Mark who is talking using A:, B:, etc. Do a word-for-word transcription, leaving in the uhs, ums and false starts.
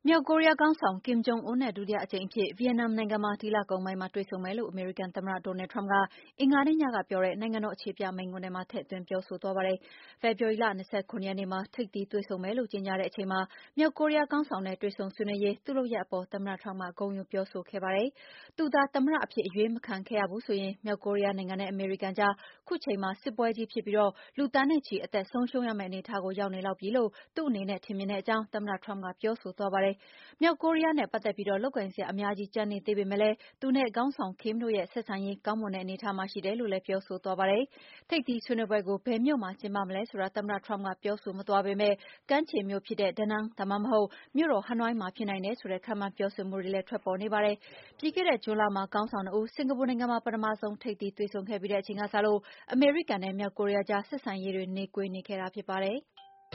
A: မြောက်ကိုရီးယားခေါင်းဆောင် Kim Jong Un နဲ့ ဒုတိယအကြိမ်အဖြစ် ဗီယက်နမ်နိုင်ငံမှာ ဒီလကုန်ပိုင်းမှာတွေ့ဆုံမယ်လို့ အမေရိကန်သမ္မတ Donald Trump ကအင်္ဂါနေ့ညကပြောတဲ့ နိုင်ငံတော်အခြေပြမိန့်ခွန်းထဲမှာ ထည့်သွင်းပြောဆိုသွားပါတယ်။ ဖေဖော်ဝါရီလ ၂၇ ရက်နေ့မှာ ထိပ်သီးတွေ့ဆုံမယ်လို့ ကြေညာတဲ့အချိန်မှာ မြောက်ကိုရီးယားခေါင်းဆောင်နဲ့ တွေ့ဆုံဆွေးနွေးရေး သူ့လုပ်ရပ်အပေါ် သမ္မတ Trump က ဂုဏ်ယူပြောဆိုခဲ့ပါတယ်။ သူသာ သမ္မတအဖြစ် အရွေးမခံခဲ့ရဘူးဆိုရင် မြောက်ကိုရီးယားနိုင်ငံနဲ့ အမေရိကန်ကြား ခုချိန်မှာ စစ်ပွဲကြီးဖြစ်ပြီး လူသန်းနဲ့ချီ အသက်ဆုံးရှုံးရမယ့်အနေအထားကို ရောက်နေလောက်ပြီလို့ သူ့အနေနဲ့ ထင်မြင်တဲ့အကြောင်း သမ္မတ Trump ကပြောဆိုသွားပါတယ်။ မြောက်ကိုရီးယားနဲ့ပတ်သက်ပြီး လုပ်ကိုင်စရာအများကြီးကျန်နေသေးပေမယ့်လည်း သူနဲ့ခေါင်းဆောင် Kim တို့ရဲ့ ဆက်ဆံရေး ကောင်းမွန်တဲ့အနေအထားမှာရှိတယ်လို့လည်း ပြောဆိုသွားပါတယ်။ ထိပ်သီးဆွေးနွေးပွဲကို ဘယ်မြို့မှာကျင်းပမလဲဆိုတာ သမ္မတ Trump ကပြောဆိုမသွားပေမယ့် ကမ်းခြေမြို့ဖြစ်တဲ့ Da Nang ဒါမှမဟုတ် မြို့တော်ဟနွိုင်းမှာဖြစ်နိုင်တယ်ဆိုတဲ့ ခန့်မှန်းပြောဆိုမှုတွေလည်း ထွက်ပေါ်နေပါတယ်။ ပြီးခဲ့တဲ့ ဂျွန်လမှာ ခေါင်းဆောင်နှစ်ဦး စင်္ကာပူနိုင်ငံမှာ ပထမဆုံး ထိပ်သီးတွေ့ဆုံခဲ့ပြီးတဲ့အချိန်ကစလို့ အမေရိကန်နဲ့ မြောက်ကိုရီးယားကြား ဆက်ဆံရေးတွေ နှေးကွေးနေခဲ့တာဖြစ်ပါတယ်။